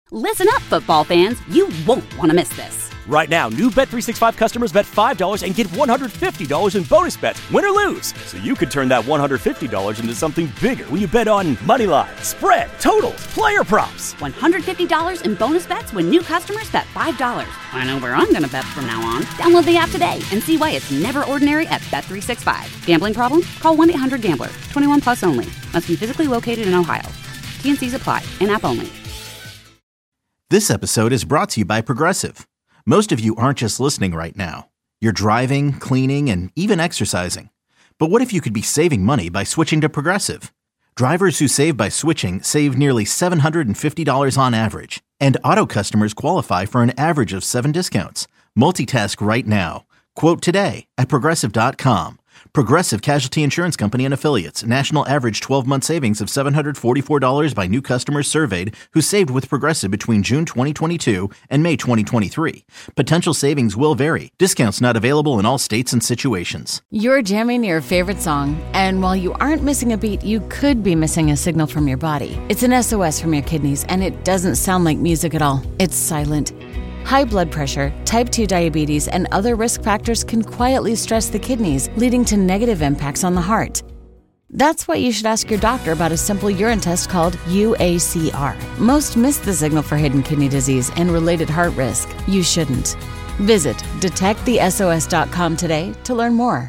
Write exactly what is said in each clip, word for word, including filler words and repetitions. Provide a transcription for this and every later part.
Listen up, football fans. You won't want to miss this. Right now, new Bet three sixty-five customers bet five dollars and get one hundred fifty dollars in bonus bets, win or lose. So you could turn that one hundred fifty dollars into something bigger when you bet on money line, spread, totals, player props. one hundred fifty dollars in bonus bets when new customers bet five dollars. I know where I'm going to bet from now on. Download the app today and see why it's never ordinary at Bet three sixty-five. Gambling problem? Call one eight hundred gambler. twenty-one plus only. Must be physically located in Ohio. T N Cs apply. In-app only. This episode is brought to you by Progressive. Most of you aren't just listening right now. You're driving, cleaning, and even exercising. But what if you could be saving money by switching to Progressive? Drivers who save by switching save nearly seven hundred fifty dollars on average. And auto customers qualify for an average of seven discounts. Multitask right now. Quote today at Progressive dot com. Progressive Casualty Insurance Company and Affiliates. National average twelve-month savings of seven hundred forty-four dollars by new customers surveyed who saved with Progressive between June twenty twenty-two and May twenty twenty-three. Potential savings will vary. Discounts not available in all states and situations. You're jamming your favorite song, and while you aren't missing a beat, you could be missing a signal from your body. It's an S O S from your kidneys, and it doesn't sound like music at all. It's silent. High blood pressure, type two diabetes, and other risk factors can quietly stress the kidneys, leading to negative impacts on the heart. That's why you should ask your doctor about a simple urine test called U A C R. Most miss the signal for hidden kidney disease and related heart risk. You shouldn't. Visit detect the S O S dot com today to learn more.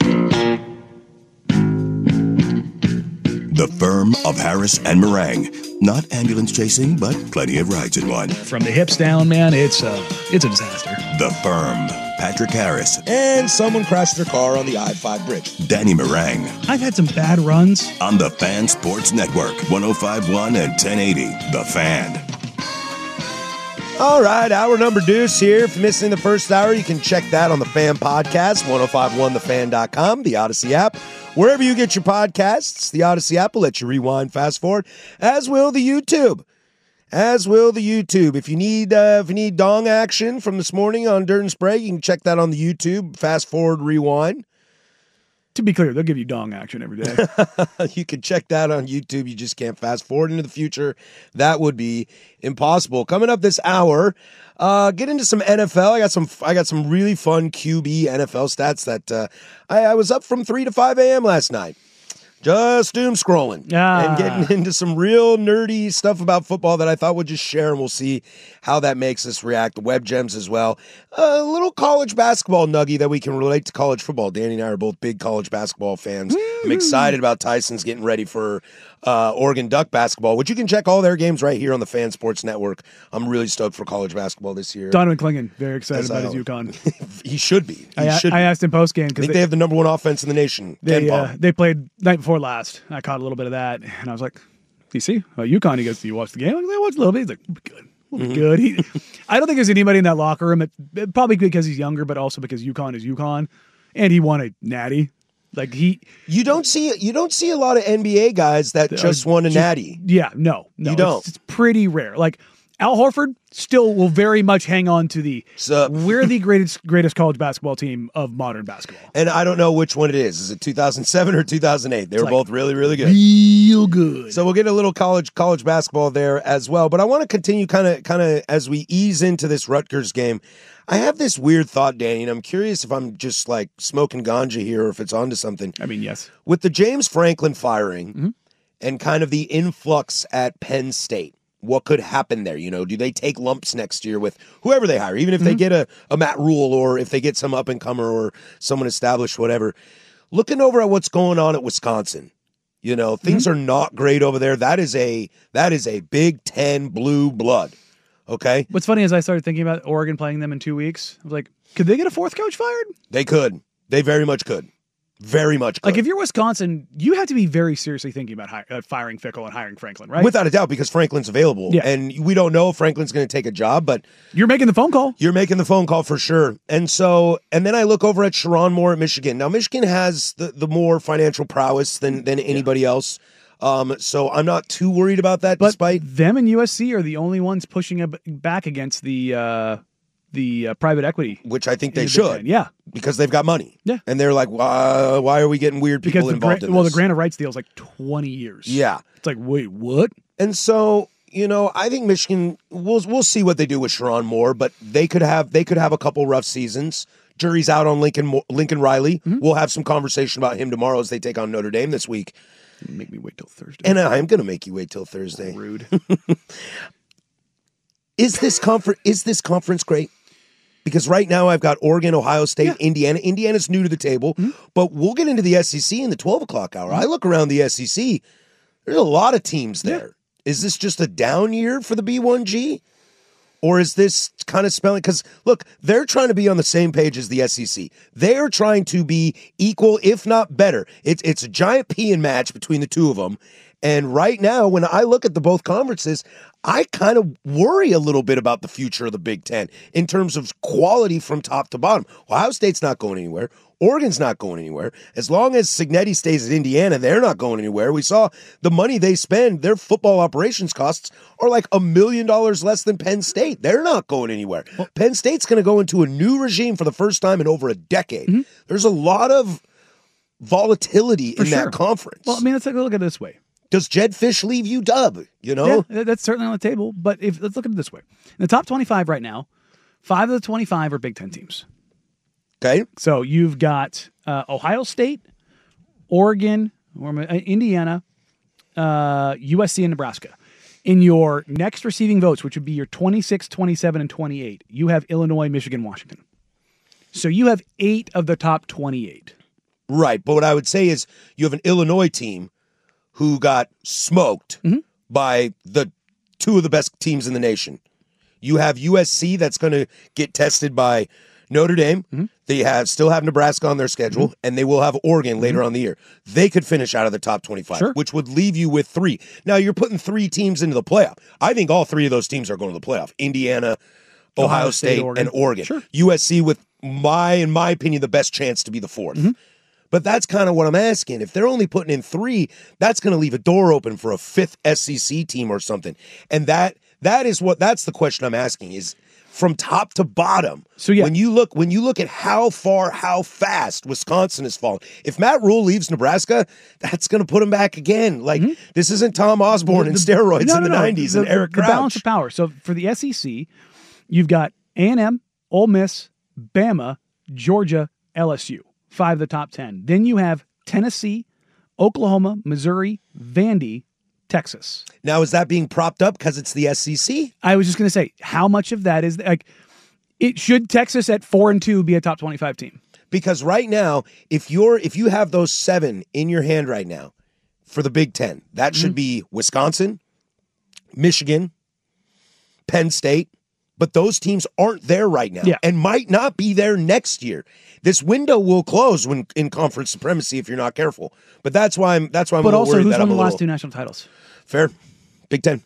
The firm of Harris and Meringue. Not ambulance chasing, but plenty of rides in one. From the hips down, man, it's a, it's a disaster. The firm. Patrick Harris. And someone crashed their car on the I five bridge. Danny Meringue. I've had some bad runs. On the Fan Sports Network. one oh five point one and ten eighty. The Fan. All right, hour number deuce here. If you're missing the first hour, you can check that on the Fan Podcast, ten fifty-one the fan dot com, the Odyssey app. Wherever you get your podcasts, the Odyssey app will let you rewind, fast forward, as will the YouTube. As will the YouTube. If you need uh, if you need dong action from this morning on Dirt and Spray, you can check that on the YouTube. Fast forward, rewind. To be clear, they'll give you dong action every day. You can check that on YouTube. You just can't fast forward into the future. That would be impossible. Coming up this hour, uh, get into some N F L. I got some I got some really fun Q B N F L stats that uh, I, I was up from three to five a.m. last night. Just doom scrolling ah. and getting into some real nerdy stuff about football that I thought we'd just share, and we'll see how that makes us react. The web gems as well. A little college basketball nuggie that we can relate to college football. Danny and I are both big college basketball fans. Mm-hmm. I'm excited about Tyson's getting ready for uh, Oregon Duck basketball, which you can check all their games right here on the Fan Sports Network. I'm really stoked for college basketball this year. Donovan Clingan, very excited As about I his UConn. He should be. He I, should I be. asked him post game I because think they, they have the number one offense in the nation. They, Ken uh, Palm. they played night before last. I caught a little bit of that, and I was like, "Do you see uh, UConn?" He goes, "Do you watch the game?" I was like, "I watched a little bit." He's like, "We'll be good. We'll be Mm-hmm. good." He, I don't think there's anybody in that locker room. It, probably because he's younger, but also because UConn is UConn, and he won a natty. Like he, you don't see you don't see a lot of N B A guys that just won a just, natty. Yeah, no, no, you don't. It's, it's pretty rare. Like Al Horford still will very much hang on to the so, we're the greatest greatest college basketball team of modern basketball. And I don't know which one it is. Is it two thousand seven or two thousand eight? They were like both really, really good. Real good. So we'll get a little college college basketball there as well. But I want to continue kind of kind of as we ease into this Rutgers game. I have this weird thought, Danny, and I'm curious if I'm just like smoking ganja here or if it's onto something. I mean, yes. With the James Franklin firing mm-hmm. and kind of the influx at Penn State, what could happen there? You know, do they take lumps next year with whoever they hire, even if mm-hmm. they get a, a Matt Rule or if they get some up-and-comer or someone established, whatever. Looking over at what's going on at Wisconsin, you know, things mm-hmm. are not great over there. That is a that is a Big Ten blue blood. Okay. What's funny is I started thinking about Oregon playing them in two weeks. I was like, could they get a fourth coach fired? They could. They very much could. Very much could. Like, if you're Wisconsin, you have to be very seriously thinking about hi- uh, firing Fickle and hiring Franklin, right? Without a doubt, because Franklin's available. Yeah. And we don't know if Franklin's going to take a job, but you're making the phone call. You're making the phone call for sure. And so, and then I look over at Sharon Moore at Michigan. Now, Michigan has the, the more financial prowess than, than anybody yeah. else. Um, so I'm not too worried about that, but despite them and U S C are the only ones pushing back against the uh, the uh, private equity, which I think they should, yeah, because they've got money, yeah, and they're like, why, why are we getting weird people because involved gra- in well, this? the grant of rights deal is like twenty years, yeah, it's like wait, what? And so You know, I think Michigan. We'll we'll see what they do with Sharon Moore, but they could have they could have a couple rough seasons. Jury's out on Lincoln Lincoln Riley. Mm-hmm. We'll have some conversation about him tomorrow as they take on Notre Dame this week. Make me wait till Thursday. And I'm going to make you wait till Thursday. Rude. Is this conference is this conference great? Because right now I've got Oregon, Ohio State, yeah. Indiana. Indiana's new to the table, mm-hmm. but we'll get into the S E C in the twelve o'clock hour. Mm-hmm. I look around the S E C. There's a lot of teams there. Yeah. Is this just a down year for the B one G? Or is this kind of spelling? Because, look, they're trying to be on the same page as the S E C. They're trying to be equal, if not better. It's, it's a giant peeing match between the two of them. And right now, when I look at the both conferences, I kind of worry a little bit about the future of the Big Ten in terms of quality from top to bottom. Ohio State's not going anywhere. Oregon's not going anywhere. As long as Cignetti stays at Indiana, they're not going anywhere. We saw the money they spend, their football operations costs are like a million dollars less than Penn State. They're not going anywhere. Well, Penn State's going to go into a new regime for the first time in over a decade. Mm-hmm. There's a lot of volatility for in sure. that conference. Well, I mean, let's take a look at it this way. Does Jed Fish leave U W? You know? Yeah, that's certainly on the table. But if let's look at it this way. In the top twenty-five right now, five of the twenty-five are Big Ten teams. Okay. So you've got uh, Ohio State, Oregon, Indiana, uh, U S C, and Nebraska. In your next receiving votes, which would be your twenty-six, twenty-seven, and twenty-eight, you have Illinois, Michigan, Washington. So you have eight of the top twenty-eight. Right. But what I would say is you have an Illinois team who got smoked mm-hmm. by the two of the best teams in the nation. You have U S C that's going to get tested by Notre Dame. Mm-hmm. They have still have Nebraska on their schedule, mm-hmm. and they will have Oregon later mm-hmm. on the year. They could finish out of the top twenty-five, sure. which would leave you with three. Now, you're putting three teams into the playoff. I think all three of those teams are going to the playoff. Indiana, Ohio, Ohio State, State Oregon. and Oregon. Sure. U S C with, my, in my opinion, the best chance to be the fourth. Mm-hmm. But that's kind of what I'm asking. If they're only putting in three, that's going to leave a door open for a fifth S E C team or something. And that that is what that's the question I'm asking is from top to bottom. So yeah. when you look when you look at how far, how fast Wisconsin has fallen. If Matt Rule leaves Nebraska, that's going to put him back again. Like mm-hmm. this isn't Tom Osborne and steroids no, in no, the no. nineties the, and Eric the Crouch. The balance of power. So for the S E C, you've got A and M, Ole Miss, Bama, Georgia, L S U. Five of the top ten. Then you have Tennessee, Oklahoma, Missouri, Vandy, Texas. Now, is that being propped up because it's the S E C? I was just going to say, how much of that is like? It should Texas at four and two be a top twenty-five team? Because right now, if you're if you have those seven in your hand right now for the Big Ten, that mm-hmm. should be Wisconsin, Michigan, Penn State. But those teams aren't there right now, yeah. and might not be there next year. This window will close when in conference supremacy if you're not careful. But that's why I'm. That's why I'm. But a also, worried who's that won I'm the last little, two national titles? Fair, Big Ten,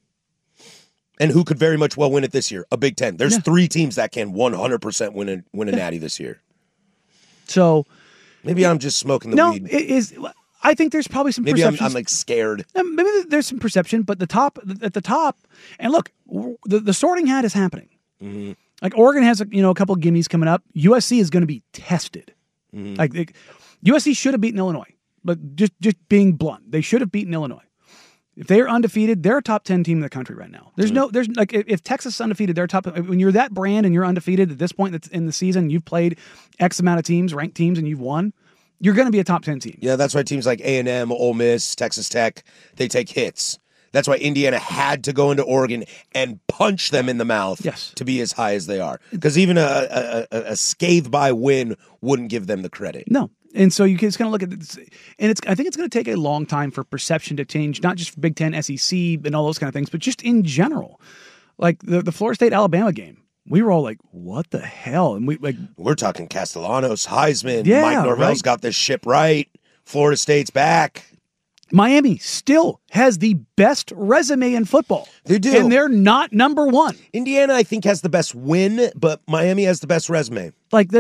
and who could very much well win it this year? A Big Ten. There's yeah. three teams that can one hundred percent win a win a yeah. natty this year. So maybe yeah. I'm just smoking the no, weed. It is. I think there's probably some maybe perceptions. I'm, I'm like scared. Maybe there's some perception, but the top at the top, and look, the, the sorting hat is happening. Mm-hmm. Like Oregon has a, you know a couple of gimmies coming up. U S C is going to be tested. Mm-hmm. Like it, U S C should have beaten Illinois, but just just being blunt, they should have beaten Illinois. If they are undefeated, they're a top ten team in the country right now. There's mm-hmm. no there's like if Texas is undefeated, they're top. When you're that brand and you're undefeated at this point that's in the season, you've played X amount of teams, ranked teams, and you've won. You're going to be a top ten team. Yeah, that's why teams like A and M, Ole Miss, Texas Tech, they take hits. That's why Indiana had to go into Oregon and punch them in the mouth yes. to be as high as they are. Because even a, a, a, a scathe-by win wouldn't give them the credit. No. And so you can just kind of look at this. And it's I think it's going to take a long time for perception to change, not just for Big Ten, S E C, and all those kind of things, but just in general. Like the, the Florida State-Alabama game. We were all like, what the hell? And we like We're talking Castellanos, Heisman, yeah, Mike Norvell's right. got this ship right. Florida State's back. Miami still has the best resume in football. They do. And they're not number one. Indiana, I think, has the best win, but Miami has the best resume. Like, that's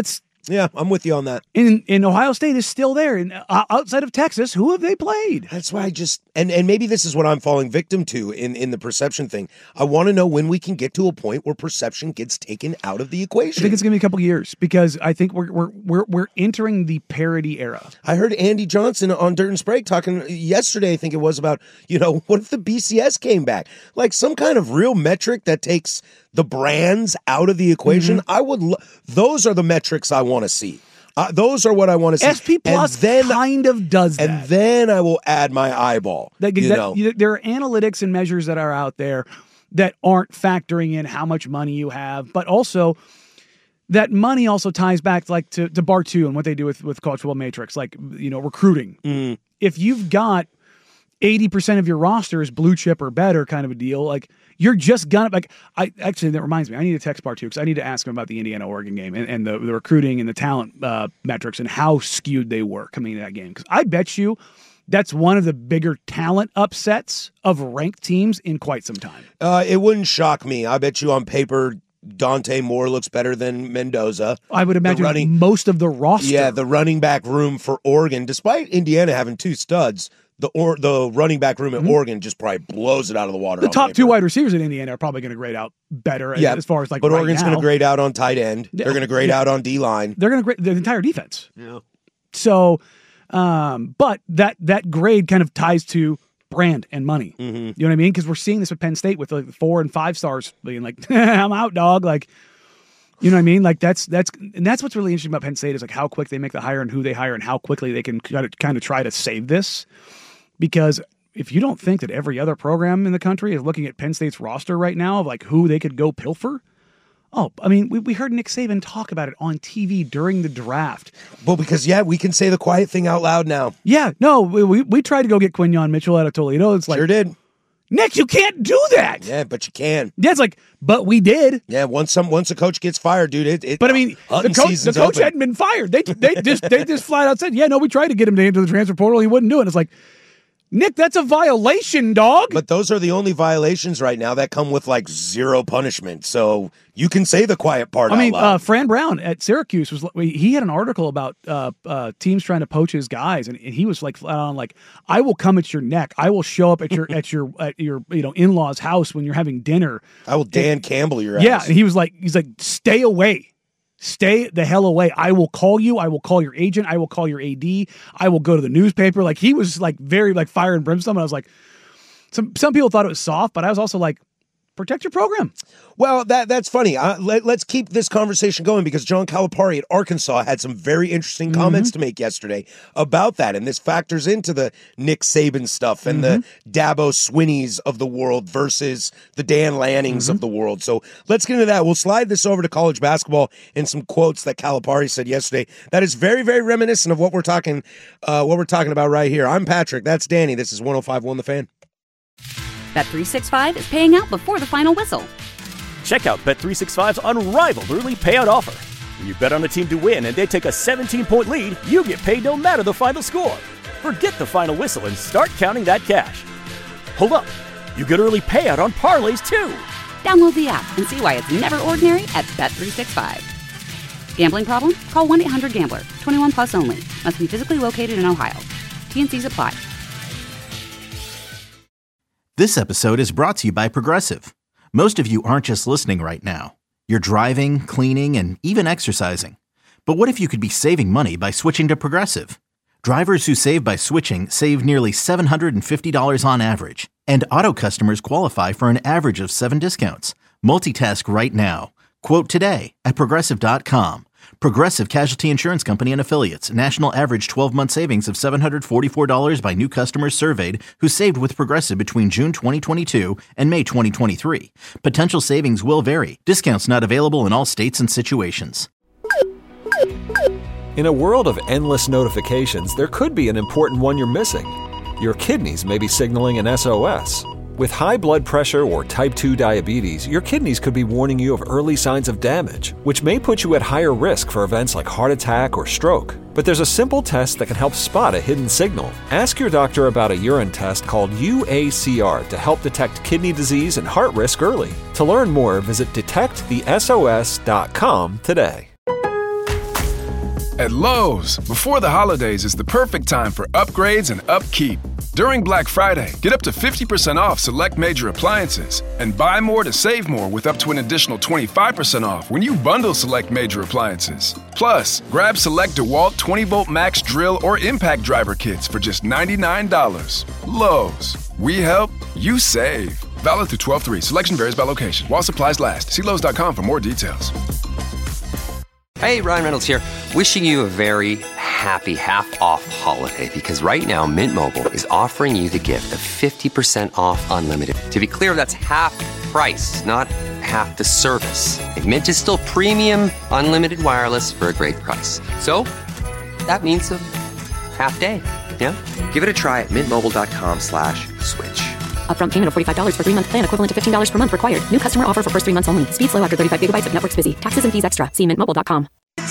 Yeah, I'm with you on that. And, and Ohio State is still there. And uh, outside of Texas, who have they played? That's why I just, and, and maybe this is what I'm falling victim to in, in the perception thing. I want to know when we can get to a point where perception gets taken out of the equation. I think it's going to be a couple years because I think we're, we're, we're, we're entering the parity era. I heard Andy Johnson on Dirt and Sprague talking yesterday, I think it was, about, you know, what if the B C S came back? Like some kind of real metric that takes the brands out of the equation. Mm-hmm. I would, lo- those are the metrics I want to see. Uh, those are what I want to see. S P Plus then, kind of does that. And then I will add my eyeball. That, you that, know? you, there are analytics and measures that are out there that aren't factoring in how much money you have, but also that money also ties back like to, to Bar two and what they do with, with College Football Matrix, like, you know, recruiting. Mm. If you've got eighty percent of your roster is blue chip or better kind of a deal, like, you're just gonna, like, I actually, that reminds me, I need to text Bar two because I need to ask him about the Indiana-Oregon game and, and the, the recruiting and the talent uh, metrics and how skewed they were coming into that game. Because I bet you that's one of the bigger talent upsets of ranked teams in quite some time. Uh, it wouldn't shock me. I bet you on paper, Dante Moore looks better than Mendoza. I would imagine running, most of the roster. Yeah, the running back room for Oregon, despite Indiana having two studs, The or the running back room at mm-hmm. Oregon just probably blows it out of the water. The top paper. two wide receivers in Indiana are probably going to grade out better. Yeah, as far as like, but right Oregon's going to grade out on tight end. They're going to grade yeah. out on D line. They're going to grade the entire defense. Yeah. So, um, but that that grade kind of ties to brand and money. Mm-hmm. You know what I mean? Because we're seeing this with Penn State with like four and five stars being like, "I'm out, dog." Like. You know what I mean? Like that's that's and that's what's really interesting about Penn State is like how quick they make the hire and who they hire and how quickly they can kind of, kind of try to save this. Because if you don't think that every other program in the country is looking at Penn State's roster right now of like who they could go pilfer, oh, I mean, we, we heard Nick Saban talk about it on T V during the draft. Well, because yeah, we can say the quiet thing out loud now. Yeah, no, we we, we tried to go get Quinyon Mitchell out of Toledo. It's like sure did. Nick, you can't do that. Yeah, but you can. Yeah, it's like, but we did. Yeah, once some once a coach gets fired, dude, it. it but I mean, the coach, the coach hadn't been fired. They they just they just flat out said, yeah, no, we tried to get him to enter the transfer portal. He wouldn't do it. It's like, Nick, that's a violation, dog. But those are the only violations right now that come with like zero punishment. So you can say the quiet part. I mean, out loud. Uh, Fran Brown at Syracuse was he had an article about uh, uh, teams trying to poach his guys, and, and he was like flat on like, I will come at your neck. I will show up at your at your at your you know in law's house when you're having dinner. I will Dan and, Campbell your ass. Yeah, and he was like, he's like, stay away. Stay the hell away. I will call you. I will call your agent. I will call your A D. I will go to the newspaper. Like he was like very like fire and brimstone. And I was like, some some people thought it was soft, but I was also like, protect your program. Well, that that's funny. Uh, let, let's keep this conversation going because John Calipari at Arkansas had some very interesting mm-hmm. comments to make yesterday about that. And this factors into the Nick Saban stuff and mm-hmm. the Dabo Swinneys of the world versus the Dan Lannings mm-hmm. of the world. So let's get into that. We'll slide this over to college basketball and some quotes that Calipari said yesterday. That is very, very reminiscent of what we're talking, uh, what we're talking about right here. I'm Patrick. That's Danny. This is one oh five point one The Fan. Bet three sixty-five is paying out before the final whistle. Check out Bet three sixty-five's unrivaled early payout offer. When you bet on a team to win and they take a seventeen-point lead, you get paid no matter the final score. Forget the final whistle and start counting that cash. Hold up. You get early payout on parlays, too. Download the app and see why it's never ordinary at Bet three sixty-five. Gambling problem? Call one eight hundred gambler. twenty-one plus only. Must be physically located in Ohio. T N Cs apply. This episode is brought to you by Progressive. Most of you aren't just listening right now. You're driving, cleaning, and even exercising. But what if you could be saving money by switching to Progressive? Drivers who save by switching save nearly seven hundred fifty dollars on average. And auto customers qualify for an average of seven discounts. Multitask right now. Quote today at Progressive dot com. Progressive Casualty Insurance Company and Affiliates. National average twelve-month savings of seven hundred forty-four dollars by new customers surveyed who saved with Progressive between June twenty twenty-two and May twenty twenty-three. Potential savings will vary. Discounts not available in all states and situations. In a world of endless notifications, there could be an important one you're missing. Your kidneys may be signaling an S O S. With high blood pressure or type two diabetes, your kidneys could be warning you of early signs of damage, which may put you at higher risk for events like heart attack or stroke. But there's a simple test that can help spot a hidden signal. Ask your doctor about a urine test called U A C R to help detect kidney disease and heart risk early. To learn more, visit detect the S O S dot com today. At Lowe's, before the holidays is the perfect time for upgrades and upkeep. During Black Friday, get up to fifty percent off select major appliances and buy more to save more with up to an additional twenty-five percent off when you bundle select major appliances. Plus, grab select DeWalt twenty volt max drill or impact driver kits for just ninety-nine dollars. Lowe's. We help, you save. Valid through twelve three. Selection varies by location. While supplies last. See Lowe's dot com for more details. Hey, Ryan Reynolds here. Wishing you a very happy half-off holiday because right now Mint Mobile is offering you the gift of fifty percent off unlimited. To be clear, that's half price, not half the service. And Mint is still premium unlimited wireless for a great price. So that means a half day. Yeah? Give it a try at mintmobile.com slash switch. Upfront payment of forty-five dollars for three-month plan equivalent to fifteen dollars per month required. New customer offer for first three months only. Speed slow after thirty-five gigabytes if network's busy. Taxes and fees extra. See mint mobile dot com.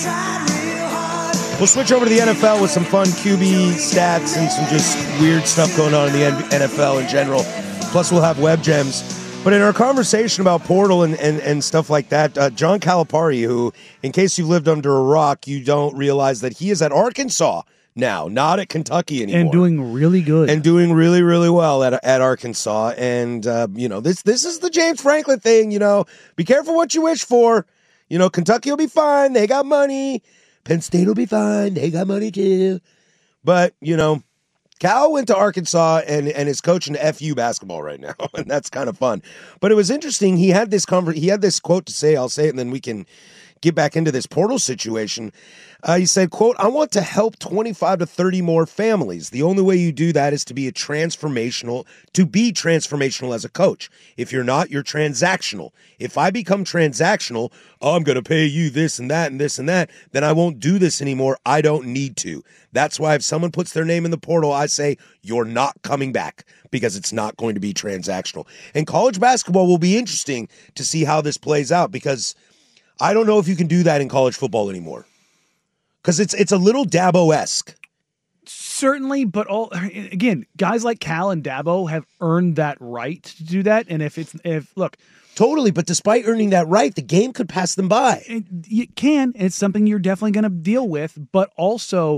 We'll switch over to the N F L with some fun Q B stats and some just weird stuff going on in the N F L in general. Plus, we'll have web gems. But in our conversation about Portal and, and, and stuff like that, uh, John Calipari, who, in case you've lived under a rock, you don't realize that he is at Arkansas now, not at Kentucky anymore. And doing really good. And doing really, really well at at Arkansas. And, uh, you know, this this is the James Franklin thing, you know. Be careful what you wish for. You know, Kentucky will be fine. They got money. Penn State will be fine. They got money too. But, you know, Cal went to Arkansas and, and is coaching F U basketball right now. And that's kind of fun. But it was interesting. He had this conver- he had this quote to say. I'll say it and then we can get back into this portal situation. Uh, he said, quote, I want to help twenty-five to thirty more families. The only way you do that is to be a transformational, to be transformational as a coach. If you're not, you're transactional. If I become transactional, oh, I'm going to pay you this and that and this and that, then I won't do this anymore. I don't need to. That's why if someone puts their name in the portal, I say, you're not coming back because it's not going to be transactional. And college basketball will be interesting to see how this plays out because I don't know if you can do that in college football anymore. Because it's it's a little Dabo-esque. Certainly, but all again, guys like Cal and Dabo have earned that right to do that. And if it's if look, totally, but despite earning that right, the game could pass them by. It, it can. It's something you're definitely going to deal with. But also,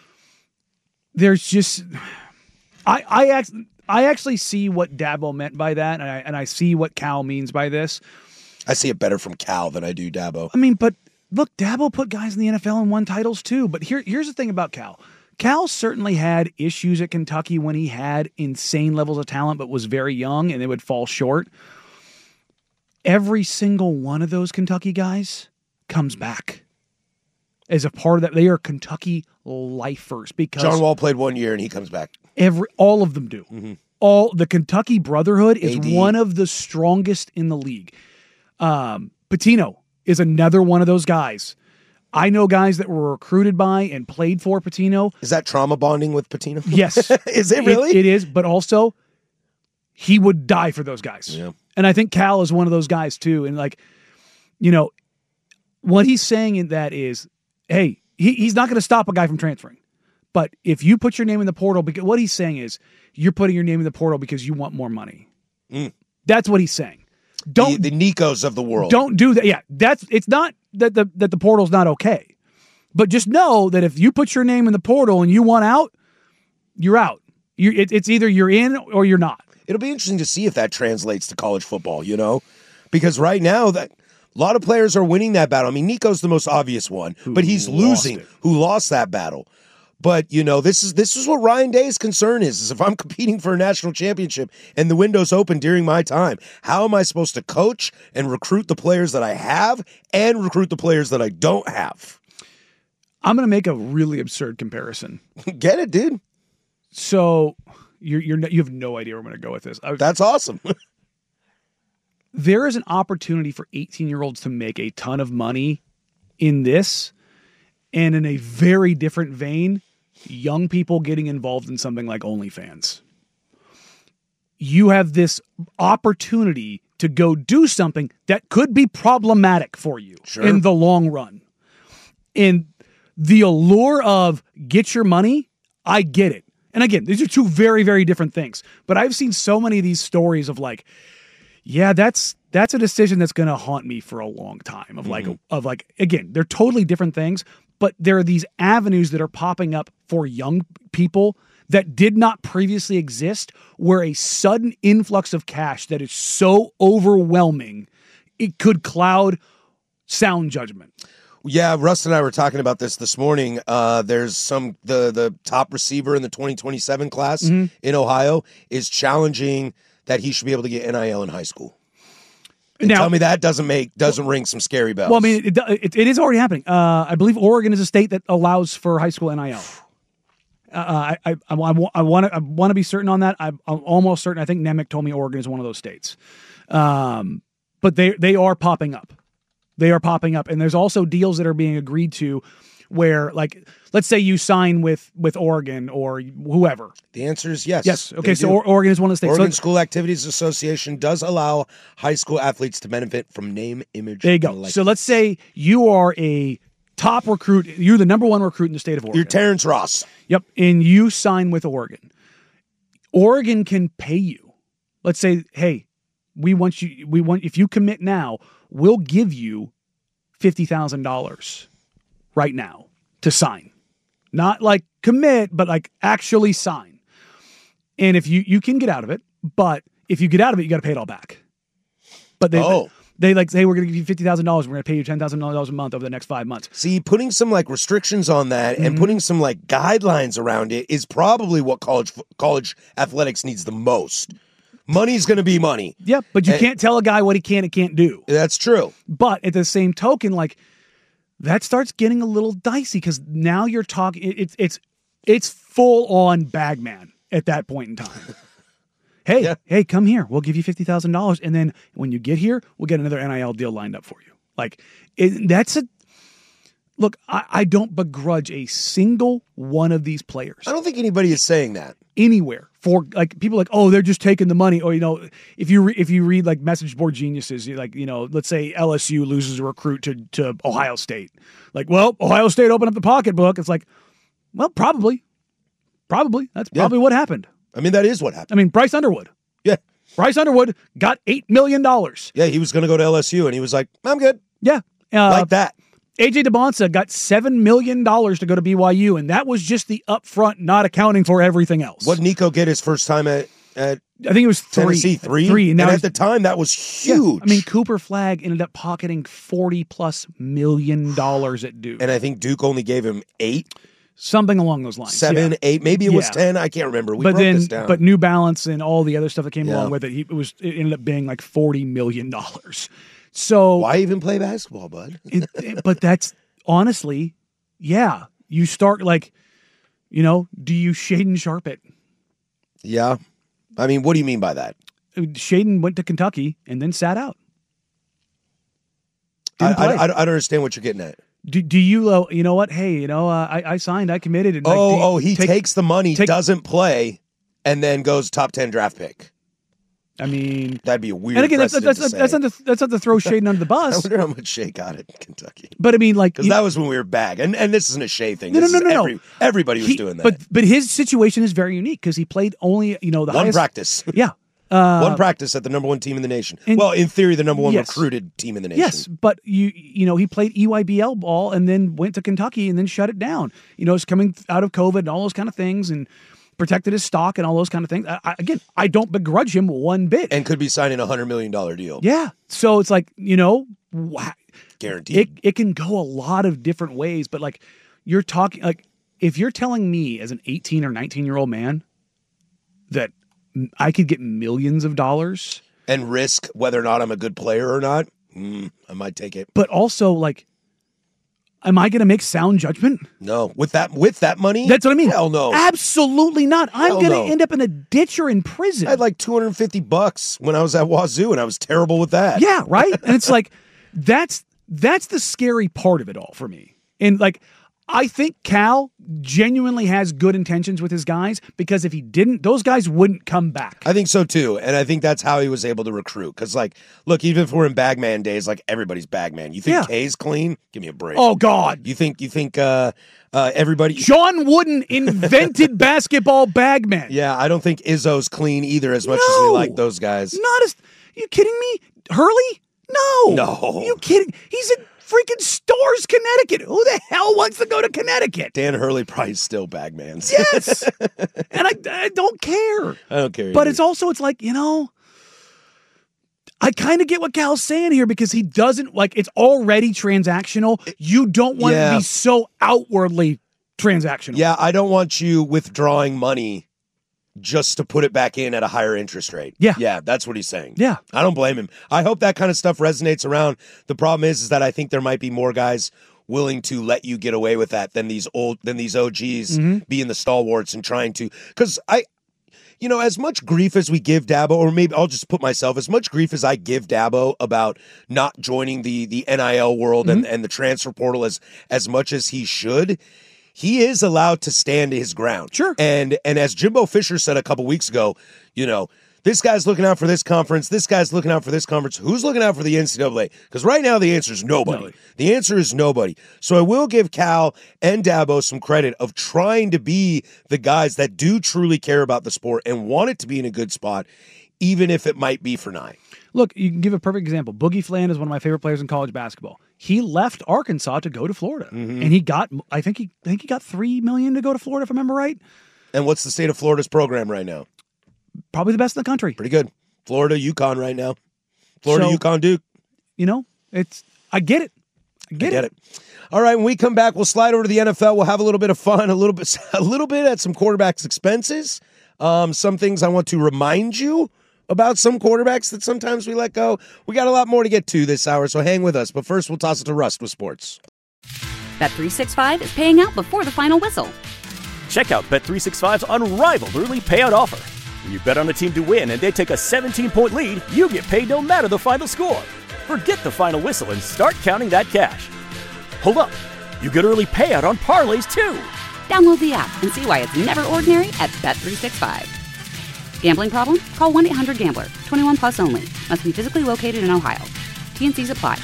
there's just I I actually I actually see what Dabo meant by that, and I and I see what Cal means by this. I see it better from Cal than I do Dabo. I mean, but. Look, Dabo put guys in the N F L and won titles too. But here, here's the thing about Cal. Cal certainly had issues at Kentucky when he had insane levels of talent, but was very young and they would fall short. Every single one of those Kentucky guys comes back as a part of that. They are Kentucky lifers because John Wall played one year and he comes back. Every all of them do. Mm-hmm. All the Kentucky Brotherhood is A D. one of the strongest in the league. Um, Pitino is another one of those guys. I know guys that were recruited by and played for Pitino. Is that trauma bonding with Pitino? Yes. Is it really? It, it is, but also he would die for those guys. Yeah. And I think Cal is one of those guys too. And like, you know, what he's saying in that is, hey, he, he's not going to stop a guy from transferring. But if you put your name in the portal, because what he's saying is you're putting your name in the portal because you want more money. Mm. That's what he's saying. Don't the, the Nikos of the world. Don't do that. Yeah, that's it's not that the that the portal's not okay. But just know that if you put your name in the portal and you want out, you're out. You it, it's either you're in or you're not. It'll be interesting to see if that translates to college football, you know? Because right now that a lot of players are winning that battle. I mean, Nico's the most obvious one, who but he's losing it. Who lost that battle. But, you know, this is this is what Ryan Day's concern is, is if I'm competing for a national championship and the window's open during my time, how am I supposed to coach and recruit the players that I have and recruit the players that I don't have? I'm going to make a really absurd comparison. Get it, dude. So you're, you're you have no idea where I'm going to go with this. I, That's awesome. There is an opportunity for eighteen-year-olds to make a ton of money in this, and in a very different vein, young people getting involved in something like OnlyFans. You have this opportunity to go do something that could be problematic for you sure. in the long run. And the allure of get your money, I get it. And again, these are two very, very different things. But I've seen so many of these stories of like, yeah, that's that's a decision that's going to haunt me for a long time. Of like, Mm-hmm. of like, again, they're totally different things, but there are these avenues that are popping up for young people that did not previously exist, where a sudden influx of cash that is so overwhelming, it could cloud sound judgment. Yeah, Russ and I were talking about this this morning. Uh, there's some the the top receiver in the twenty twenty-seven class Mhm. in Ohio is challenging that he should be able to get N I L in high school. And Now- tell me that doesn't make doesn't ring some scary bells. Well, I mean, it, it, it is already happening. Uh, I believe Oregon is a state that allows for high school N I L. Uh, I, I, I, I want to I want to be certain on that. I'm, I'm almost certain. I think Nemec told me Oregon is one of those states. Um, but they they are popping up. They are popping up, and there's also deals that are being agreed to, where like let's say you sign with with Oregon or whoever. The answer is yes. Yes. They Okay. So do. or, Oregon is one of the states. Oregon So- School Activities Association does allow high school athletes to benefit from name, image. There you go. and likeness. So let's say you are a top recruit. You're the number one recruit in the state of Oregon. You're Terrence Ross. Yep. And you sign with Oregon. Oregon can pay you. Let's say, hey, we want you, we want, if you commit now, we'll give you fifty thousand dollars right now to sign. Not like commit, but like actually sign. And if you, you can get out of it, but if you get out of it, you got to pay it all back. But they, Oh. they like say, we're going to give you fifty thousand dollars. We're going to pay you ten thousand dollars a month over the next five months. See, putting some like restrictions on that and Mhm. putting some like guidelines around it is probably what college college athletics needs the most. Money's going to be money. Yeah, but you And- can't tell a guy what he can and can't do. That's true. But at the same token, like that starts getting a little dicey because now you're talking. It, it's it's it's full on bagman at that point in time. Hey, Yeah. hey, come here. We'll give you fifty thousand dollars, and then when you get here, we'll get another N I L deal lined up for you. Like it, that's a look. I, I don't begrudge a single one of these players I don't think anybody is saying that. anywhere for like people like, oh, they're just taking the money. Or, you know, if you, re- if you read like message board geniuses, you like, you know, let's say L S U loses a recruit to, to Ohio State. Like, well, Ohio State opened up the pocketbook. It's like, well, probably, probably that's Yeah. probably what happened. I mean, that is what happened. I mean, Bryce Underwood, Yeah. Bryce Underwood got eight million dollars. Yeah, he was going to go to L S U and he was like, I'm good. Yeah. Uh, like that. A J DeBonsa got seven million dollars to go to B Y U. And that was just the upfront, not accounting for everything else. What did Nico get his first time at, at I think it was three. Tennessee? Three? Three. And, now at he's- the time, that was Yeah. huge. I mean, Cooper Flagg ended up pocketing forty plus million dollars at Duke. and I think Duke only gave him eight, Something along those lines. seven, yeah. eight. Maybe it was Yeah. ten. I can't remember. We but broke then, this down. but New Balance and all the other stuff that came Yeah. along with it, he, it was it ended up being like forty million dollars. So why even play basketball, bud? it, it- but that's honestly, yeah. You start like, you know, do you Shaden Sharp it? Yeah. I mean, what do you mean by that? Shaden went to Kentucky and then sat out. I, Didn't I, play. I, I don't understand what you're getting at. Do, do you, uh, you know what? Hey, you know, uh, I, I signed, I committed. And like, Oh, do you oh, he take- takes the money, take- doesn't play, and then goes top ten draft pick. I mean, That'd be a weird and again, that's precedent that's to that's say. not to, that's not to throw Shaden under the I bus. wonder how much Shea got at Kentucky. But I mean, like, Because you- that was when we were back. And and this isn't a Shea thing. No, This no, is no, no, every- no. Everybody was he- doing that. But but his situation is very unique because he played only, you know, the One highest practice. Yeah, uh, One practice at the number one team in the nation. and- well, in theory, the number one Yes. recruited team in the nation. Yes, but you you know he played E Y B L ball and then went to Kentucky and then shut it down. You know, it's coming out of COVID and all those kind of things and protected his stock and all those kind of things. I, I, again, I don't begrudge him one bit. And could be signing a one hundred million dollars deal. Yeah, so it's like, you know, wha- Guaranteed. it it can go a lot of different ways. But like you're talking, like if you're telling me as an eighteen or nineteen year old man that I could get millions of dollars, and risk whether or not I'm a good player or not, mm, I might take it. but also like, am I going to make sound judgment? No. With that with that money? That's what I mean. Hell no. Absolutely not. I'm Hell going to no. end up in a ditch or in prison. I had like two hundred fifty bucks when I was at Wazoo, and I was terrible with that. Yeah, right? And it's like that's that's the scary part of it all for me. And like I think Cal genuinely has good intentions with his guys because if he didn't, those guys wouldn't come back. I think so too. And I think that's how he was able to recruit. Because, like, look, even if we're in Bagman days, like everybody's Bagman. You think Yeah. K's clean? Give me a break. Oh God. You think you think uh, uh, everybody? John Wooden invented basketball bagman. Yeah, I don't think Izzo's clean either. As much as we No. like those guys. Not as you kidding me? Hurley? No. No. Are you kidding? He's in freaking Storrs, Connecticut. Who the hell wants to go to Connecticut? Dan Hurley probably still Bagmans. Yes. And I, I don't care. I don't care. But either. it's also, it's like, you know, I kind of get what Cal's saying here because he doesn't, like, it's already transactional. You don't want Yeah. it to be so outwardly transactional. Yeah, I don't want you withdrawing money just to put it back in at a higher interest rate. Yeah. Yeah, that's what he's saying. Yeah. I don't blame him. I hope that kind of stuff resonates around. The problem is, is that I think there might be more guys willing to let you get away with that than these old than these O Gs Mm-hmm. being the stalwarts and trying to, because I you know, as much grief as we give Dabo, or maybe I'll just put myself, as much grief as I give Dabo about not joining the the N I L world Mm-hmm. and, and the transfer portal as as much as he should, he is allowed to stand his ground. Sure. And and as Jimbo Fisher said a couple weeks ago, you know, this guy's looking out for this conference, this guy's looking out for this conference. Who's looking out for the N C double A? Because right now the answer is nobody. nobody. The answer is nobody. So I will give Cal and Dabo some credit of trying to be the guys that do truly care about the sport and want it to be in a good spot, even if it might be for nine. Look, you can give a perfect example. Boogie Fland is one of my favorite players in college basketball. He left Arkansas to go to Florida, Mm-hmm. and he got, I think he, I think he got three million to go to Florida, if I remember right. And what's the state of Florida's program right now? Probably the best in the country. Pretty good. Florida, UConn right now. Florida, So- UConn, Duke. You know, it's, I get it. I get, I get it. All right, when we come back, we'll slide over to the N F L. We'll have a little bit of fun, a little bit, a little bit at some quarterbacks' expenses. Um, some things I want to remind you about some quarterbacks that sometimes we let go. We got a lot more to get to this hour, so hang with us. But first, we'll toss it to Rust with sports. Bet three sixty-five is paying out before the final whistle. Check out Bet three sixty-five's unrivaled early payout offer. When you bet on a team to win and they take a seventeen-point lead, you get paid no matter the final score. Forget the final whistle and start counting that cash. Hold up. You get early payout on parlays, too. Download the app and see why it's never ordinary at Bet three sixty-five. Gambling problem? Call one eight hundred gambler. twenty-one plus only. Must be physically located in Ohio. T and Cs apply.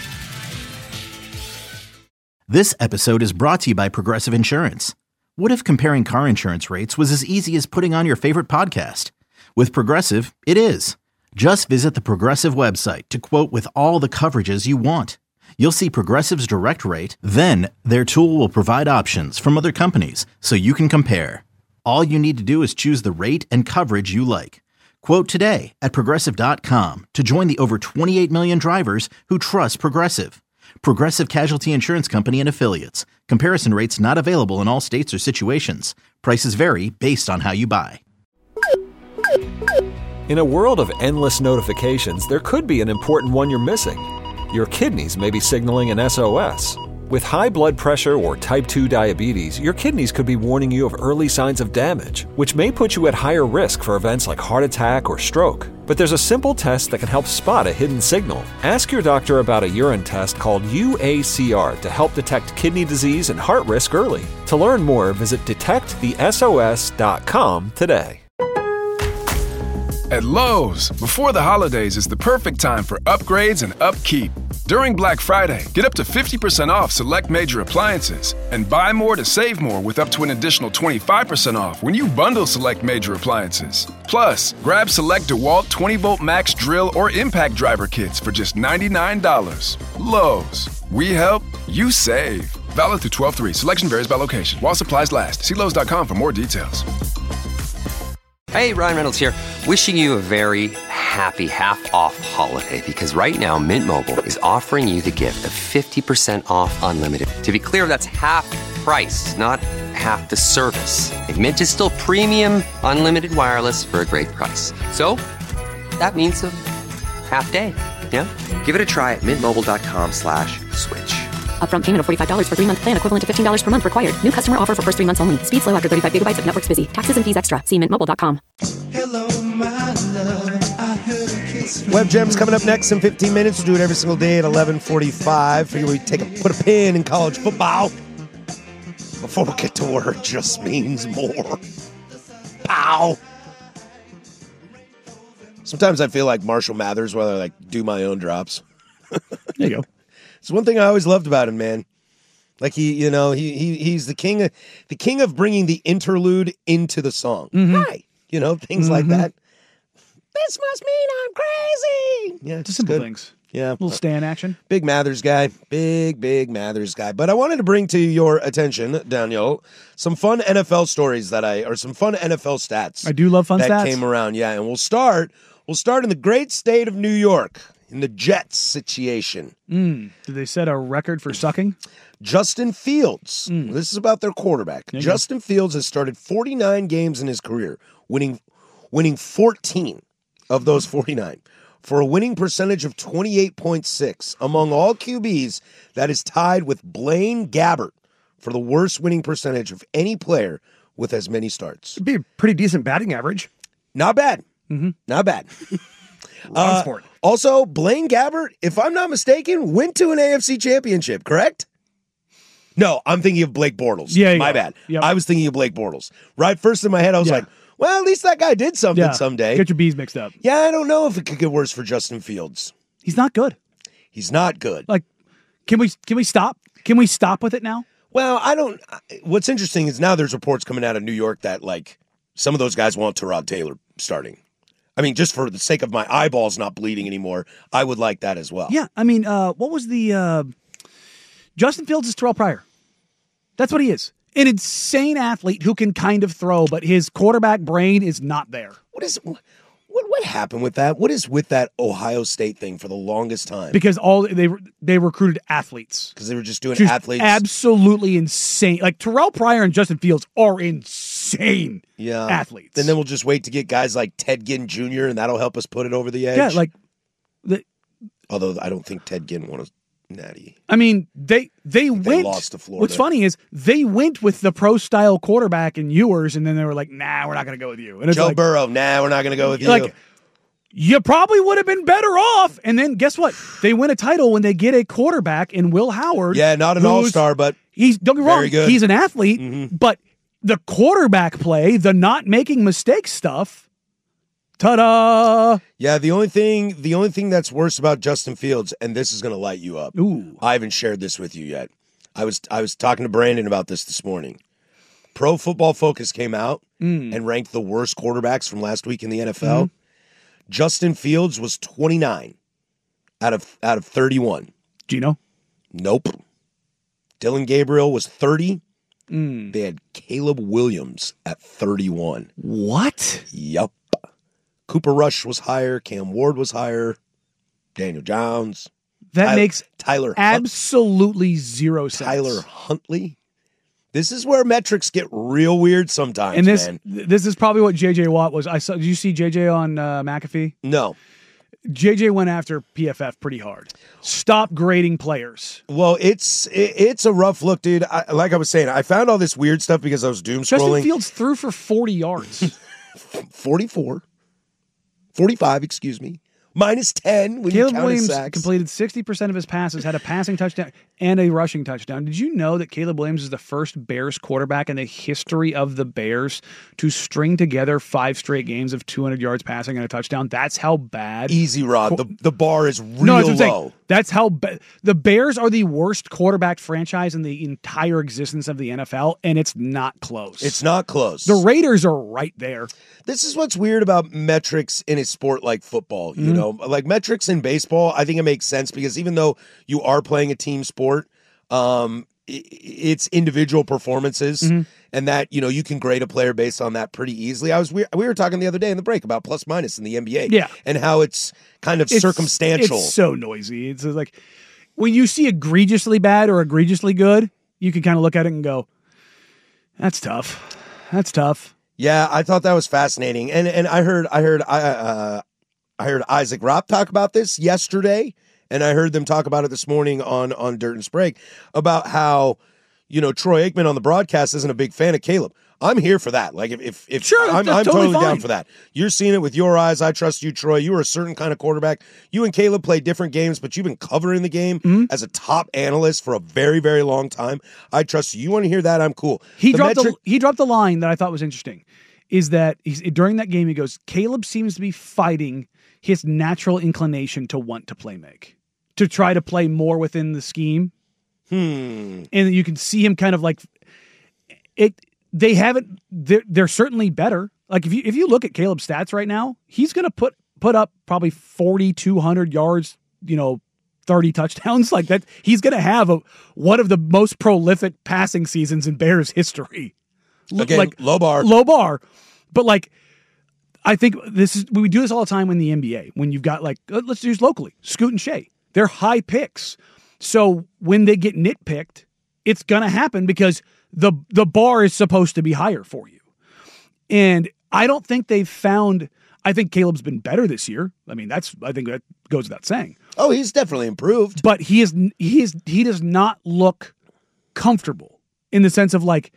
This episode is brought to you by Progressive Insurance. What if comparing car insurance rates was as easy as putting on your favorite podcast? With Progressive, it is. Just visit the Progressive website to quote with all the coverages you want. You'll see Progressive's direct rate, then their tool will provide options from other companies so you can compare. All you need to do is choose the rate and coverage you like. Quote today at Progressive dot com to join the over twenty-eight million drivers who trust Progressive. Progressive Casualty Insurance Company and Affiliates. Comparison rates not available in all states or situations. Prices vary based on how you buy. In a world of endless notifications, there could be an important one you're missing. Your kidneys may be signaling an S O S. With high blood pressure or type two diabetes, your kidneys could be warning you of early signs of damage, which may put you at higher risk for events like heart attack or stroke. But there's a simple test that can help spot a hidden signal. Ask your doctor about a urine test called U A C R to help detect kidney disease and heart risk early. To learn more, visit detect the S O S dot com today. At Lowe's, before the holidays is the perfect time for upgrades and upkeep. During Black Friday, get up to fifty percent off select major appliances and buy more to save more with up to an additional twenty-five percent off when you bundle select major appliances. Plus, grab select DeWalt twenty volt max drill or impact driver kits for just ninety-nine dollars. Lowe's, we help, you save. Valid through twelve three. Selection varies by location. While supplies last. See Lowe's dot com for more details. Hey, Ryan Reynolds here, wishing you a very happy half-off holiday because right now Mint Mobile is offering you the gift of fifty percent off unlimited. To be clear, that's half price, not half the service. And Mint is still premium unlimited wireless for a great price. So, that means a half day, yeah? Give it a try at mintmobile.com slash switch. Upfront payment of forty-five dollars for three-month plan equivalent to fifteen dollars per month required. New customer offer for first three months only. Speed slow after thirty-five gigabytes if network's busy. Taxes and fees extra. See mint mobile dot com. Hello, my love. I heard a kiss from Web Gems coming up next in fifteen minutes. We'll do it every single day at eleven forty-five. Figure we take a, put a pin in college football before we get to where it just means more. Pow! Sometimes I feel like Marshall Mathers where I like do my own drops. There you go. It's one thing I always loved about him, man. Like he, you know, he he he's the king of the king of bringing the interlude into the song. Mm-hmm. Right. You know, things Mm-hmm. like that. This must mean I'm crazy. Yeah, Just it's simple good. things. Yeah. A little stand action. Big Mathers guy. Big, big Mathers guy. But I wanted to bring to your attention, Daniel, some fun N F L stories that I, or some fun N F L stats. I do love fun that stats. came around. Yeah. And we'll start, we'll start in the great state of New York, in the Jets situation. Mm. Did they set a record for sucking? Justin Fields. Mm. This is about their quarterback. There you Justin Fields has started forty-nine games in his career, winning, winning fourteen of those forty-nine. For a winning percentage of twenty-eight point six. Among all Q Bs, that is tied with Blaine Gabbert for the worst winning percentage of any player with as many starts. It'd be a pretty decent batting average. Not bad. Mm-hmm. Not bad. uh, sport. Also, Blaine Gabbert, if I'm not mistaken, went to an A F C championship, correct? No, I'm thinking of Blake Bortles. Yeah, My yeah. bad. Yep. I was thinking of Blake Bortles. Right first in my head, I was Yeah. like, well, at least that guy did something Yeah. someday. Get your B's mixed up. Yeah, I don't know if it could get worse for Justin Fields. He's not good. He's not good. Like, can we can we stop? Can we stop with it now? Well, I don't. What's interesting is now there's reports coming out of New York that, like, some of those guys want Tyrod Taylor starting. I mean, just for the sake of my eyeballs not bleeding anymore, I would like that as well. Yeah, I mean, uh, what was the uh, Justin Fields is Terrell Pryor. That's what he is. An insane athlete who can kind of throw, but his quarterback brain is not there. What is what what happened with that? What is with that Ohio State thing for the longest time? Because all they they recruited athletes. Because they were just doing Just athletes. absolutely insane. Like Terrell Pryor and Justin Fields are insane yeah. athletes. And then we'll just wait to get guys like Ted Ginn Junior, and that'll help us put it over the edge. Yeah, like the, although I don't think Ted Ginn won a natty. I mean, they they went. They lost to Florida. What's funny is they went with the pro style quarterback in Ewers, and then they were like, "Nah, we're not going to go with you." And it's Joe like, Burrow, nah, we're not going to go with you. Like, you probably would have been better off. And then guess what? They win a title when they get a quarterback in Will Howard. Yeah, not an who's- all-star, but he's don't get me wrong. very good. He's an athlete, Mhm. but the quarterback play, the not making mistakes stuff. Ta-da! Yeah, the only thing the only thing that's worse about Justin Fields, and this is going to light you up. Ooh. I haven't shared this with you yet. I was I was talking to Brandon about this this morning. Pro Football Focus came out Mm. and ranked the worst quarterbacks from last week in the N F L. Mm-hmm. Justin Fields was twenty-nine out of out of thirty-one. Gino? Nope. Dylan Gabriel was thirty. Mm. They had Caleb Williams at thirty-one. What? Yup. Cooper Rush was higher. Cam Ward was higher. Daniel Jones. That Tyler, makes Tyler absolutely zero sense. Tyler Huntley. This is where metrics get real weird sometimes, and this man. this is probably what J J Watt was. I saw. Did you see J J on uh, McAfee? No. J J went after P F F pretty hard. Stop grading players. Well, it's it, it's a rough look, dude. I, like I was saying, I found all this weird stuff because I was doom Justin scrolling. Fields threw for forty yards. forty-four. forty-five, excuse me. Minus ten when Caleb you count Williams his sacks. completed sixty percent of his passes, had a passing touchdown and a rushing touchdown. Did you know that Caleb Williams is the first Bears quarterback in the history of the Bears to string together five straight games of two hundred yards passing and a touchdown? That's how bad. Easy, Rod. The, the bar is real No, that's what I'm saying. low. That's how ba- the Bears are the worst quarterback franchise in the entire existence of the N F L, and it's not close. It's not close. The Raiders are right there. This is what's weird about metrics in a sport like football. You Mhm. know, like metrics in baseball, I think it makes sense because even though you are playing a team sport, um, i- it's individual performances, Mhm. and that you know you can grade a player based on that pretty easily. I was we, we were talking the other day in the break about plus minus in the N B A, Yeah. and how it's kind of It's- circumstantial. It's so noisy. It's like when you see egregiously bad or egregiously good, you can kind of look at it and go, "That's tough. That's tough." Yeah, I thought that was fascinating, and and I heard I heard I uh, I heard Isaac Ropp talk about this yesterday, and I heard them talk about it this morning on on Dirt and Sprague about how you know Troy Aikman on the broadcast isn't a big fan of Caleb. I'm here for that. Like if if, if Sure, I'm, that's I'm totally totally down fine. for that. You're seeing it with your eyes. I trust you, Troy. You are a certain kind of quarterback. You and Caleb play different games, but you've been covering the game Mm-hmm. as a top analyst for a very very long time. I trust you. You want to hear that? I'm cool. He The dropped metric- the he dropped the line that I thought was interesting. Is that he's, during that game he goes, Caleb seems to be fighting his natural inclination to want to play make, to try to play more within the scheme. Hmm. And you can see him kind of like it. They haven't. They're, they're certainly better. Like if you if you look at Caleb's stats right now, he's going to put put up probably forty-two hundred yards, you know, thirty touchdowns like that. He's going to have a, one of the most prolific passing seasons in Bears history. Again, like low bar. Low bar. But like, I think this is, we do this all the time in the N B A when you've got like, let's use locally, Scoot and Shea. They're high picks. So when they get nitpicked, it's going to happen because the the bar is supposed to be higher for you. And I don't think they've found, I think Caleb's been better this year. I mean, that's, I think that goes without saying. Oh, he's definitely improved. But he is, he is, he does not look comfortable in the sense of like,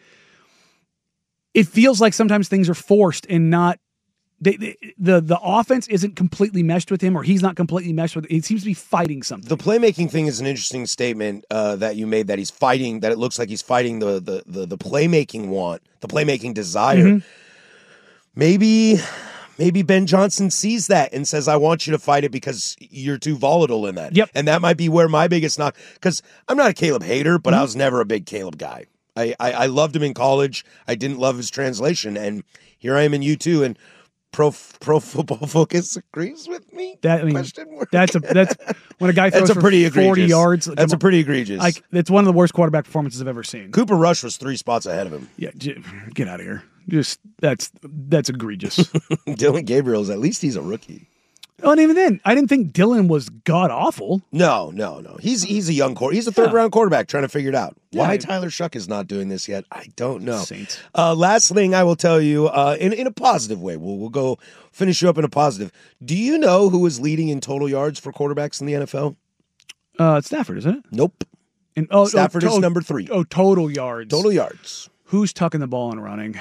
it feels like sometimes things are forced and not, they, they, the the offense isn't completely meshed with him, or he's not completely meshed with it. It seems to be fighting something. The playmaking thing is an interesting statement uh, that you made, that he's fighting, that it looks like he's fighting the the the, the playmaking want, the playmaking desire. Mm-hmm. Maybe maybe Ben Johnson sees that and says, I want you to fight it because you're too volatile in that. Yep. And that might be where my biggest knock, because I'm not a Caleb hater, but mm-hmm. I was never a big Caleb guy. I, I, I loved him in college. I didn't love his translation. And here I am in U two, and Pro Pro Football Focus agrees with me. That I mean, that's a that's when a guy throws that's a pretty for forty egregious. yards. That's a pretty egregious. Like, it's one of the worst quarterback performances I've ever seen. Cooper Rush was three spots ahead of him. Yeah, j- get out of here. Just that's that's egregious. Dylan Gabriel's, at least he's a rookie. Oh, and even then, I didn't think Dylan was god awful. No, no, no. He's he's a young quarter. He's a third yeah. round quarterback trying to figure it out. Yeah. Why Tyler Shuck is not doing this yet, I don't know. Saints. Uh, last thing I will tell you, uh, in in a positive way, we'll we'll go finish you up in a positive. Do you know who is leading in total yards for quarterbacks in the N F L? Uh, it's Stafford, isn't it? Nope. And oh, Stafford oh, to- is number three. Oh, total yards. Total yards. Who's tucking the ball and running?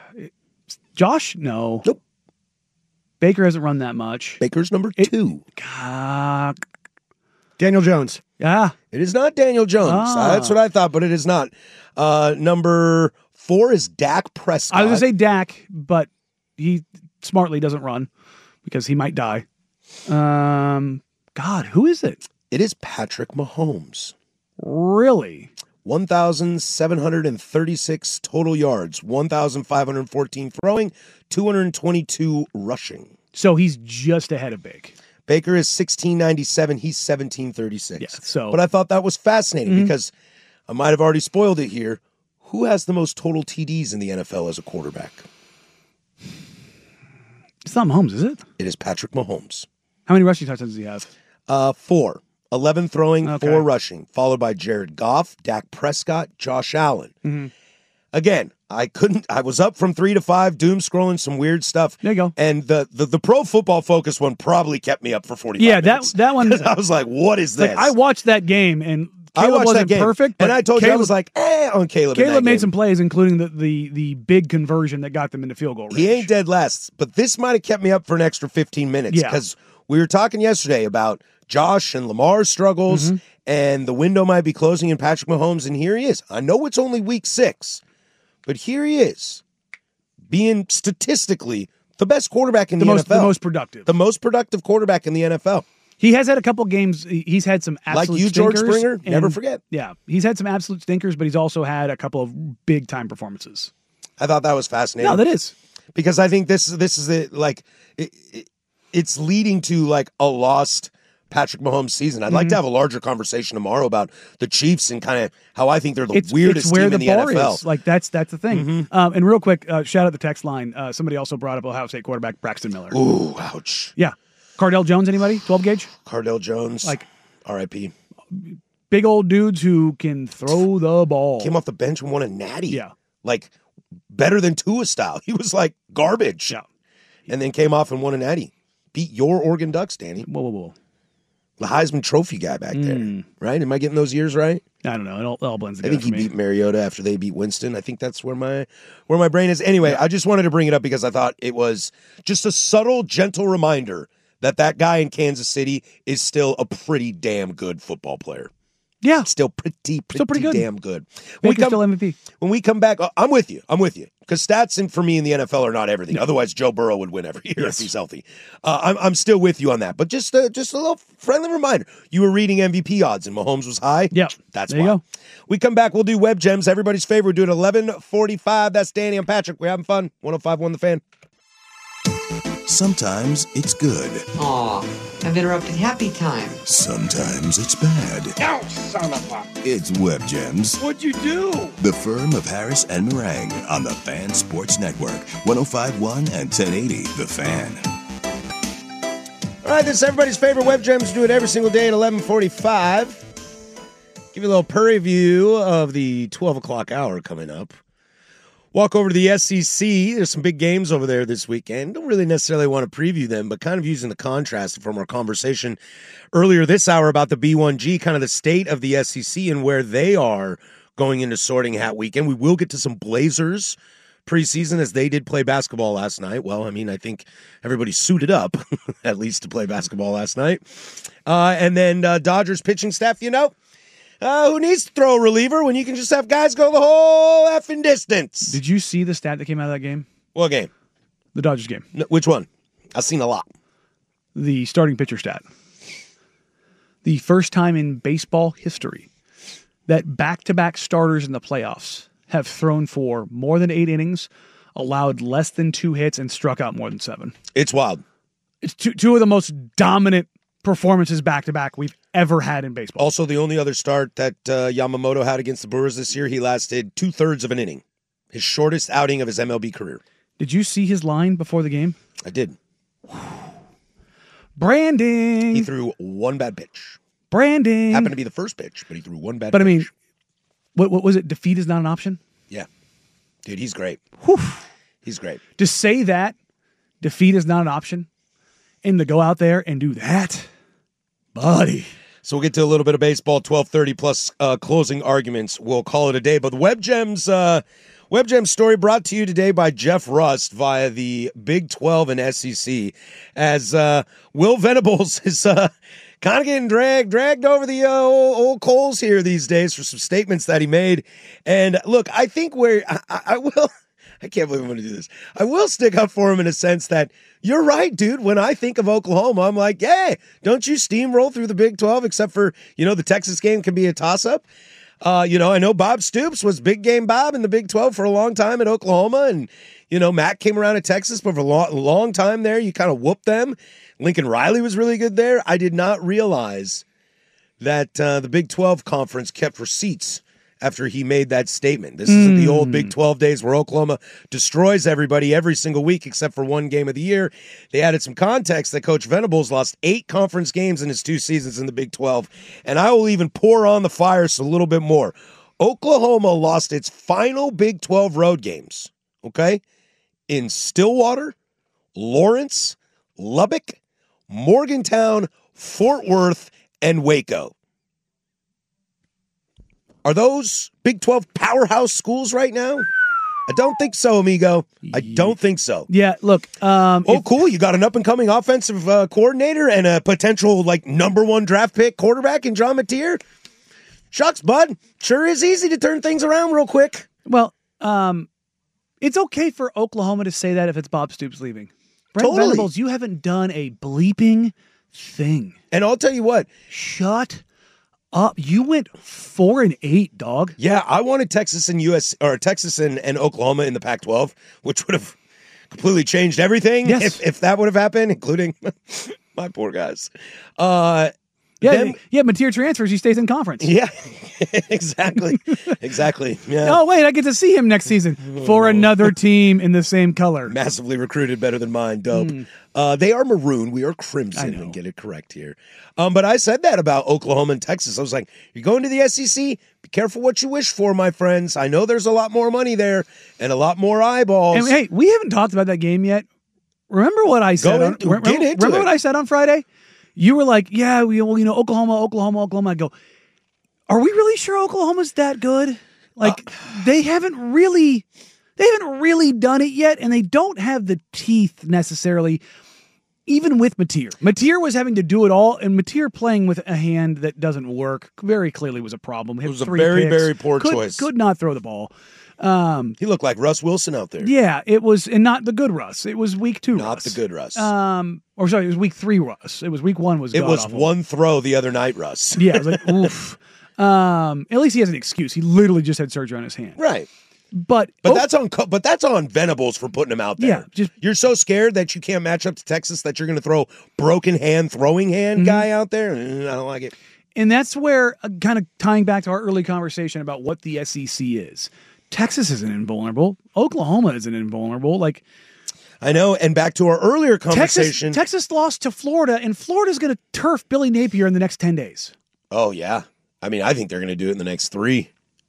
Josh? No. Nope. Baker hasn't run that much. Baker's number it, two. God. Daniel Jones. Yeah. It is not Daniel Jones. Ah. Uh, that's what I thought, but it is not. Uh, number four is Dak Prescott. I was going to say Dak, but he smartly doesn't run because he might die. Um, God, who is it? It is Patrick Mahomes. Really? one thousand seven hundred thirty-six total yards, one thousand five hundred fourteen throwing, two hundred twenty-two rushing. So he's just ahead of Baker. Baker is sixteen ninety-seven. He's seventeen thirty-six. Yeah, so. But I thought that was fascinating mm-hmm. because I might have already spoiled it here. Who has the most total T Ds in the N F L as a quarterback? It's not Mahomes, is it? It is Patrick Mahomes. How many rushing touchdowns does he have? Uh, four. eleven throwing, okay. four rushing, followed by Jared Goff, Dak Prescott, Josh Allen. Mm-hmm. Again, I couldn't, I was up from three to five, doom scrolling some weird stuff. There you go. And the, the, the Pro Football Focus one probably kept me up for forty-five yeah, minutes. that, that one. I was like, what is this? Like, I watched that game, and I Caleb watched wasn't that game, perfect. and I told Caleb, you, I was like, eh, on Caleb. Caleb in that made game. some plays, including the, the the big conversion that got them into field goal range. He ain't dead last, but this might have kept me up for an extra fifteen minutes Yeah. because we were talking yesterday about Josh and Lamar's struggles, mm-hmm. and the window might be closing in Patrick Mahomes, and here he is. I know it's only week six, but here he is, being statistically the best quarterback in the, the most, N F L. The most productive. The most productive quarterback in the N F L. He has had a couple games. He's had some absolute Like you, George stinkers, Springer, and, never forget. Yeah, he's had some absolute stinkers, but he's also had a couple of big-time performances. I thought that was fascinating. No, that is. Because I think this, this is it, like, it, it, it's leading to, like, a lost Patrick Mahomes season. I'd mm-hmm. like to have a larger conversation tomorrow about the Chiefs and kind of how I think they're the it's, weirdest it's where team the in the bar N F L. Is. Like, that's that's the thing. Mm-hmm. Um, and real quick, uh, shout out the text line. Uh, somebody also brought up Ohio State quarterback Braxton Miller. Ooh, ouch. Yeah. Cardell Jones, anybody? twelve gauge? Cardell Jones. Like, R I P Big old dudes who can throw the ball. Came off the bench and won a natty. Yeah. Like, better than Tua style. He was like garbage. Yeah. And then came off and won a natty. Beat your Oregon Ducks, Danny. Whoa, whoa, whoa. The Heisman Trophy guy back there, mm. right? Am I getting those years right? I don't know. It all, it all blends I together think he for me. beat Mariota after they beat Winston. I think that's where my where my brain is. Anyway, yeah. I just wanted to bring it up because I thought it was just a subtle, gentle reminder that that guy in Kansas City is still a pretty damn good football player. Yeah. Still pretty, pretty, still pretty good. damn good. When we come, still M V P. When we come back, I'm with you. I'm with you. Because stats in, for me in the N F L are not everything. No. Otherwise, Joe Burrow would win every year yes. if he's healthy. Uh, I'm, I'm still with you on that. But just, uh, just a little friendly reminder. You were reading M V P odds and Mahomes was high? Yeah. That's there why. You go. We come back. We'll do Web Gems. Everybody's favorite. We'll do it at eleven forty-five. That's Danny and Patrick. We're having fun. one oh five point one The Fan. Sometimes it's good. Aw, I've interrupted happy time. Sometimes it's bad. Oh, son of a... It's Web Gems, What'd you do? the firm of Harris and Meringue on the Fan Sports Network, one oh five point one and ten eighty The Fan. All right, this is everybody's favorite Web Gems. Do it every single day at eleven forty-five. Give you a little preview of the twelve o'clock hour coming up. Walk over to the S E C. There's some big games over there this weekend. Don't really necessarily want to preview them, but kind of using the contrast from our conversation earlier this hour about the B one G, kind of the state of the S E C and where they are going into Sorting Hat Weekend. We will get to some Blazers preseason as they did play basketball last night. Well, I mean, I think everybody suited up, at least to play basketball last night. Uh, and then uh, Dodgers pitching staff, you know. Uh, who needs to throw a reliever when you can just have guys go the whole effing distance? Did you see the stat that came out of that game? What game? The Dodgers game. No, which one? I've seen a lot. The starting pitcher stat. The first time in baseball history that back-to-back starters in the playoffs have thrown for more than eight innings, allowed less than two hits, and struck out more than seven. It's wild. It's two, two of the most dominant performances back-to-back we've ever had in baseball. Also, the only other start that uh, Yamamoto had against the Brewers this year, he lasted two-thirds of an inning. His shortest outing of his M L B career. Did you see his line before the game? I did. Branding. He threw one bad pitch. Branding. Happened to be the first pitch, but he threw one bad but pitch. But I mean, what, what was it? Defeat is not an option? Yeah. Dude, he's great. Whew. He's great. To say that defeat is not an option and to go out there and do that, buddy. So we'll get to a little bit of baseball, twelve thirty plus uh, closing arguments. We'll call it a day. But the Web Gems, uh, Web Gems story brought to you today by Jeff Rust via the Big twelve and S E C, as uh, Will Venables is uh, kind of getting dragged dragged over the uh, old, old coals here these days for some statements that he made. And look, I think where I, I will, I can't believe I'm going to do this. I will stick up for him in a sense that you're right, dude. When I think of Oklahoma, I'm like, hey, don't you steamroll through the Big twelve, except for, you know, the Texas game can be a toss-up. Uh, you know, I know Bob Stoops was big game Bob in the Big twelve for a long time at Oklahoma. And, you know, Matt came around at Texas, but for a long, long time there, you kind of whooped them. Lincoln Riley was really good there. I did not realize that uh, the Big twelve conference kept receipts after he made that statement. This isn't the old Big twelve days where Oklahoma destroys everybody every single week except for one game of the year. They added some context that Coach Venables lost eight conference games in his two seasons in the Big twelve, and I will even pour on the fire a little bit more. Oklahoma lost its final Big twelve road games, okay, in Stillwater, Lawrence, Lubbock, Morgantown, Fort Worth, and Waco. Are those Big twelve powerhouse schools right now? I don't think so, amigo. I don't think so. Yeah, look. Um, oh, if, cool. You got an up-and-coming offensive uh, coordinator and a potential, like, number one draft pick quarterback in John Mateer? Shucks, bud. Sure is easy to turn things around real quick. Well, um, it's okay for Oklahoma to say that if it's Bob Stoops leaving. Brent Totally. Venables, you haven't done a bleeping thing. And I'll tell you what. Shut up. You went four and eight, dog. Yeah, I wanted Texas and U S or Texas and, and Oklahoma in the Pac twelve, which would have completely changed everything yes. if, if that would have happened, including my poor guys. Uh, yeah, them, yeah, Mateer transfers, he stays in conference. Yeah, exactly. exactly. Yeah. Oh, wait, I get to see him next season for another team in the same color. Massively recruited, better than mine. Dope. Mm. Uh, they are maroon. We are crimson, and get it correct here. Um, but I said that about Oklahoma and Texas. I was like, you're going to the S E C? Be careful what you wish for, my friends. I know there's a lot more money there and a lot more eyeballs. And hey, we haven't talked about that game yet. Remember what I said? Go on, into, remember get into remember it. what I said on Friday? You were like, yeah, we, well, you know, Oklahoma, Oklahoma, Oklahoma. I go, are we really sure Oklahoma's that good? Like, uh, they haven't really, they haven't really done it yet, and they don't have the teeth necessarily, even with Mateer. Mateer was having to do it all, and Mateer playing with a hand that doesn't work very clearly was a problem. It was a very, picks, very poor could, choice. Could not throw the ball. Um, he looked like Russ Wilson out there. Yeah, it was, and not the good Russ. It was week two Not Russ. the good Russ. Um, or sorry, it was week three Russ. It was week one was It was god-awful. one throw the other night, Russ. Yeah, it was like, oof. Um, at least he has an excuse. He literally just had surgery on his hand. Right. But But oh, that's on Co- but that's on Venables for putting him out there. Yeah, just- you're so scared that you can't match up to Texas that you're going to throw broken hand throwing hand Mm-hmm. guy out there. Mm, I don't like it. And that's where, uh, kind of tying back to our early conversation about what the S E C is. Texas isn't invulnerable. Oklahoma isn't invulnerable. Like I know. And back to our earlier Texas, conversation. Texas lost to Florida, and Florida's going to turf Billy Napier in the next ten days. Oh yeah. I mean, I think they're going to do it in the next three.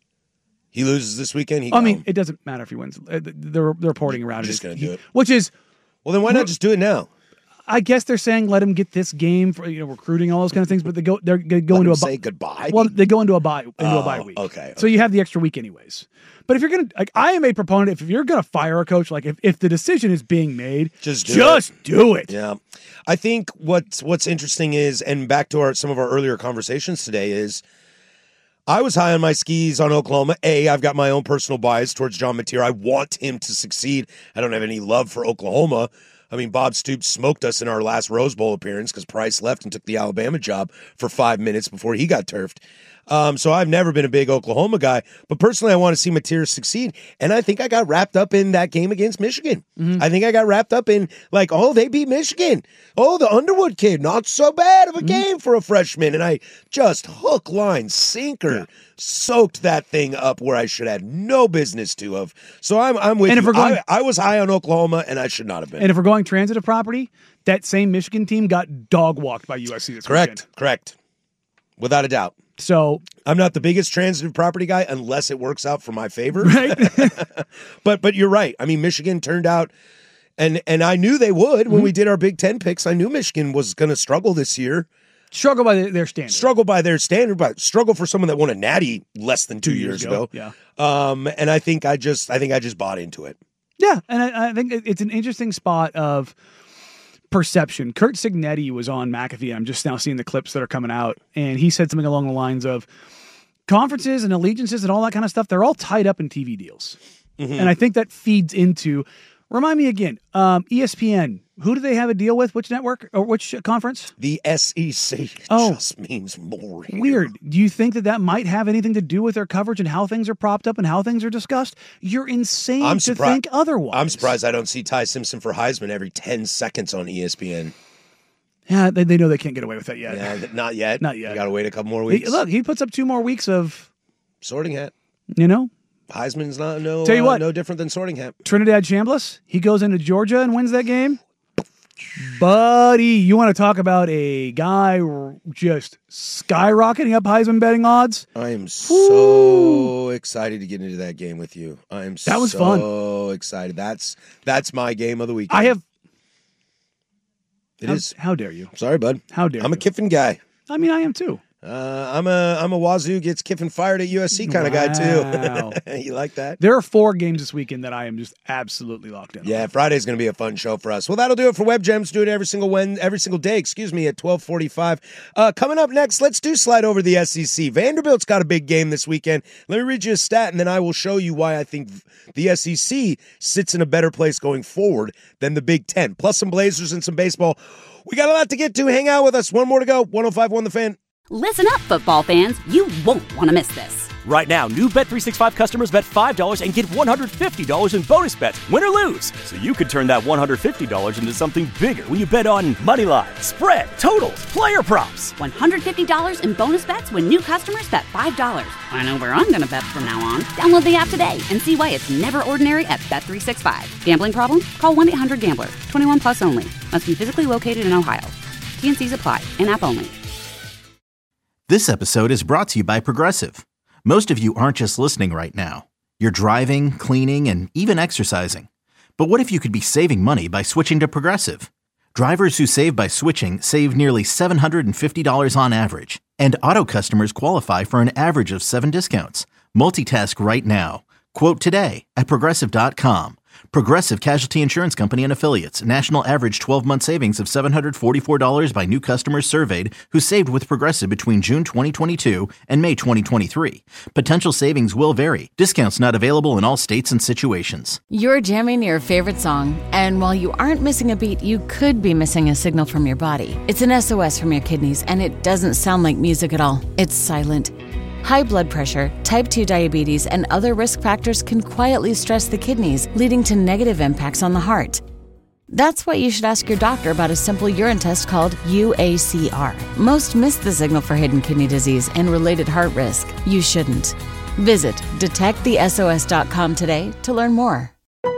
He loses this weekend. He I mean, gone. it doesn't matter if he wins. Uh, They're, they're reporting around Just it. gonna do it. Which is, well, then why not just do it now? I guess they're saying let him get this game for you know recruiting all those kind of things, but they go they're going to go Let into him a bye. say goodbye. Well, they go into a bye into Oh, a bye week. okay, So you have the extra week anyways. But if you're going to, like, I am a proponent. If you're going to fire a coach, like if, if the decision is being made, Just do just it. do it. Yeah, I think what's what's interesting is, and back to our some of our earlier conversations today is, I was high on my skis on Oklahoma. A, I've got my own personal bias towards John Mateer. I want him to succeed. I don't have any love for Oklahoma. I mean, Bob Stoops smoked us in our last Rose Bowl appearance because Price left and took the Alabama job for five minutes before he got turfed. Um, so I've never been a big Oklahoma guy, but personally, I want to see Mateer succeed. And I think I got wrapped up in that game against Michigan. Mm-hmm. I think I got wrapped up in like, oh, they beat Michigan. Oh, the Underwood kid, not so bad of a Mm-hmm. game for a freshman. And I just hook, line, sinker, yeah. soaked that thing up where I should have no business to have. So I'm I'm with And if you. we're going- I, I was high on Oklahoma, and I should not have been. And if we're going transitive property, that same Michigan team got dog walked by U S C this correct, weekend. correct, without a doubt. So I'm not the biggest transitive property guy unless it works out for my favor. Right. but but you're right. I mean, Michigan turned out, and and I knew they would when Mm-hmm. we did our Big Ten picks. I knew Michigan was going to struggle this year. Struggle by their standard. Struggle by their standard, but struggle for someone that won a natty less than two, Two years, years ago. ago, yeah. Um, and I think I just I think I just bought into it. Yeah, and I, I think it- it's an interesting spot of perception. Kurt Signetti was on McAfee. I'm just now seeing the clips that are coming out, and he said something along the lines of conferences and allegiances and all that kind of stuff, they're all tied up in T V deals. Mm-hmm. And I think that feeds into, remind me again, um, E S P N, who do they have a deal with? Which network or which conference? The S E C Oh. just means more. Here. Weird. Do you think that that might have anything to do with their coverage and how things are propped up and how things are discussed? You're insane I'm to surprised. think otherwise. I'm surprised I don't see Ty Simpson for Heisman every ten seconds on E S P N. Yeah, they, they know they can't get away with that yet. Yeah, th- not yet. Not yet. You got to wait a couple more He- weeks. look, he puts up two more weeks of, Sorting Hat. you know, Heisman's not no. Tell you uh, what. no different than Sorting Hat. Trinidad Chambliss. He goes into Georgia and wins that game. Buddy, you want to talk about a guy r- just skyrocketing up Heisman betting odds? I am so excited to get into that game with you. I am That was so fun. excited. That's that's my game of the weekend. I have. It how, is. How dare you? Sorry, bud. How dare I'm a you? Kiffin guy. I mean, I am too. Uh, I'm a I'm a Wazoo gets Kiffin fired at U S C kind of guy Wow. too. You like that? There are four games this weekend that I am just absolutely locked in on. Yeah, Friday's going to be a fun show for us. Well, that'll do it for Web Gems. Do it every single when, every single day. Excuse me, at twelve forty-five. Uh, coming up next, let's do slide over the S E C. Vanderbilt's got a big game this weekend. Let me read you a stat, and then I will show you why I think the S E C sits in a better place going forward than the Big Ten. Plus some Blazers and some baseball. We got a lot to get to. Hang out with us. One more to go. one oh five point one The Fan. Listen up, football fans. You won't want to miss this. Right now, new Bet three sixty-five customers bet five dollars and get one hundred fifty dollars in bonus bets, win or lose. So you could turn that one hundred fifty dollars into something bigger when you bet on money line, spread, totals, player props. one hundred fifty dollars in bonus bets when new customers bet five dollars. I know where I'm going to bet from now on. Download the app today and see why it's never ordinary at Bet three sixty-five. Gambling problem? Call one eight hundred gambler. twenty-one plus only. Must be physically located in Ohio. T N Cs apply. In-app only. This episode is brought to you by Progressive. Most of you aren't just listening right now. You're driving, cleaning, and even exercising. But what if you could be saving money by switching to Progressive? Drivers who save by switching save nearly seven hundred fifty dollars on average. And auto customers qualify for an average of seven discounts. Multitask right now. Quote today at Progressive dot com. Progressive Casualty Insurance Company and Affiliates. National average twelve-month savings of seven hundred forty-four dollars by new customers surveyed who saved with Progressive between June twenty twenty-two and May twenty twenty-three. Potential savings will vary. Discounts not available in all states and situations. You're jamming your favorite song, and while you aren't missing a beat, you could be missing a signal from your body. It's an S O S from your kidneys, and it doesn't sound like music at all. It's silent. High blood pressure, type two diabetes, and other risk factors can quietly stress the kidneys, leading to negative impacts on the heart. That's why you should ask your doctor about a simple urine test called U A C R. Most miss the signal for hidden kidney disease and related heart risk. You shouldn't. Visit detect the S O S dot com today to learn more.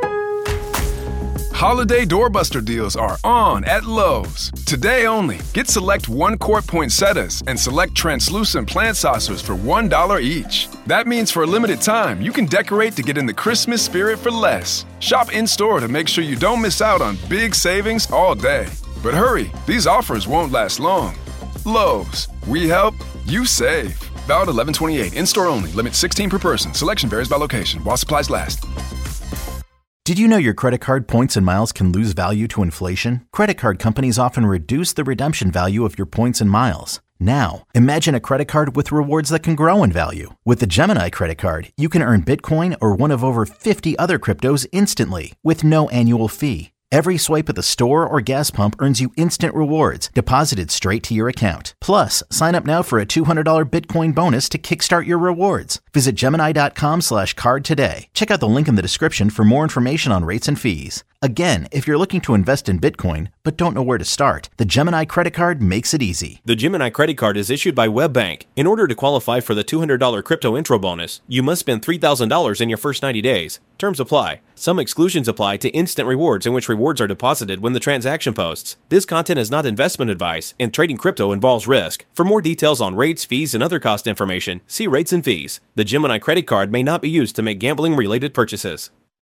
Holiday doorbuster deals are on at Lowe's. Today only, get select one-quart poinsettias and select translucent plant saucers for one dollar each. That means for a limited time, you can decorate to get in the Christmas spirit for less. Shop in-store to make sure you don't miss out on big savings all day. But hurry, these offers won't last long. Lowe's, we help, you save. Valid eleven twenty-eight, in-store only, limit sixteen per person. Selection varies by location, while supplies last. Did you know your credit card points and miles can lose value to inflation? Credit card companies often reduce the redemption value of your points and miles. Now, imagine a credit card with rewards that can grow in value. With the Gemini credit card, you can earn Bitcoin or one of over fifty other cryptos instantly with no annual fee. Every swipe at the store or gas pump earns you instant rewards deposited straight to your account. Plus, sign up now for a two hundred dollars Bitcoin bonus to kickstart your rewards. Visit Gemini.com slash card today. Check out the link in the description for more information on rates and fees. Again, if you're looking to invest in Bitcoin but don't know where to start, the Gemini credit card makes it easy. The Gemini credit card is issued by WebBank. In order to qualify for the two hundred dollars crypto intro bonus, you must spend three thousand dollars in your first ninety days. Terms apply. Some exclusions apply to instant rewards, in which rewards are deposited when the transaction posts. This content is not investment advice, and trading crypto involves risk. For more details on rates, fees, and other cost information, see rates and fees. The Gemini credit card may not be used to make gambling-related purchases.